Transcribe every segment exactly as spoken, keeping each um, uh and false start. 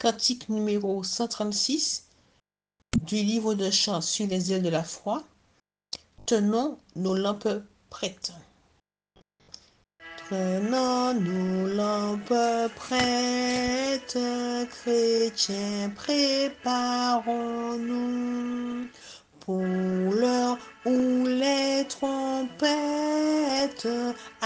cantique numéro cent trente-six du livre de chants sur les ailes de la foi. Tenons nos lampes prêtes. Tenons nos lampes prêtes, chrétiens, préparons-nous pour l'heure où les trompettes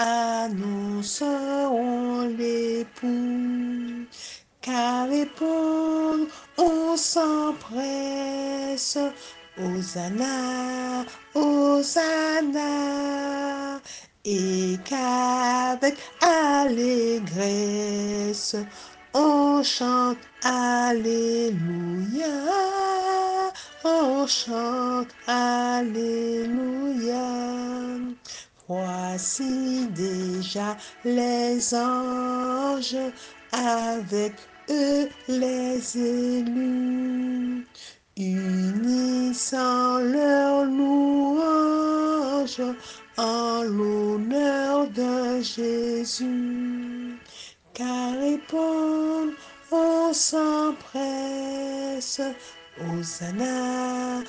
annonceront l'époux. Car répondre, on s'empresse. Hosanna, Hosanna, et qu'avec allégresse, on chante Alléluia, on chante Alléluia. Voici déjà les anges, avec eux les élus, unissant leur louange en l'honneur de Jésus. Car répondre, on s'empresse. Hosanna,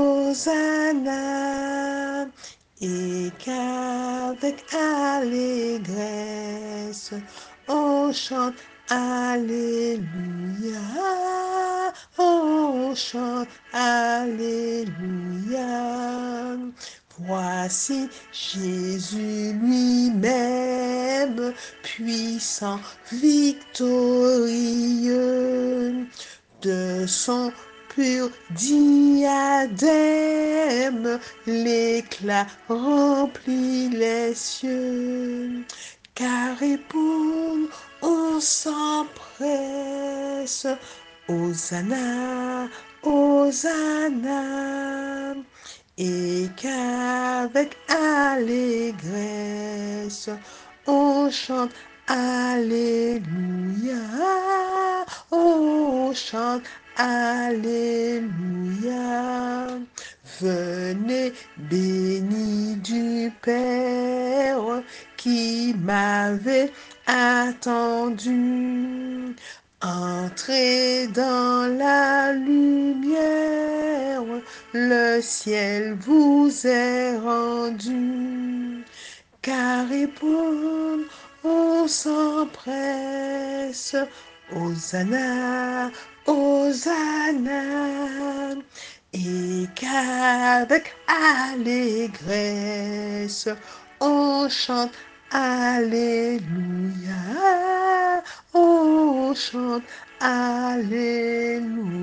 Hosanna, et qu'avec allégresse, on chante Alléluia, on chante Alléluia. Voici Jésus lui-même, puissant, victorieux, de son pur diadème, l'éclat remplit les cieux. Car répondre, on s'empresse. Hosanna, Hosanna, et qu'avec allégresse, on chante Alléluia, on chante Alléluia. Venez bénis du Père qui m'avait attendu. Entrez dans la lumière, le ciel vous est rendu. Car répondre, on s'empresse. Hosanna, Hosanna, et qu'avec allégresse, on chante Alléluia, on chante Alléluia.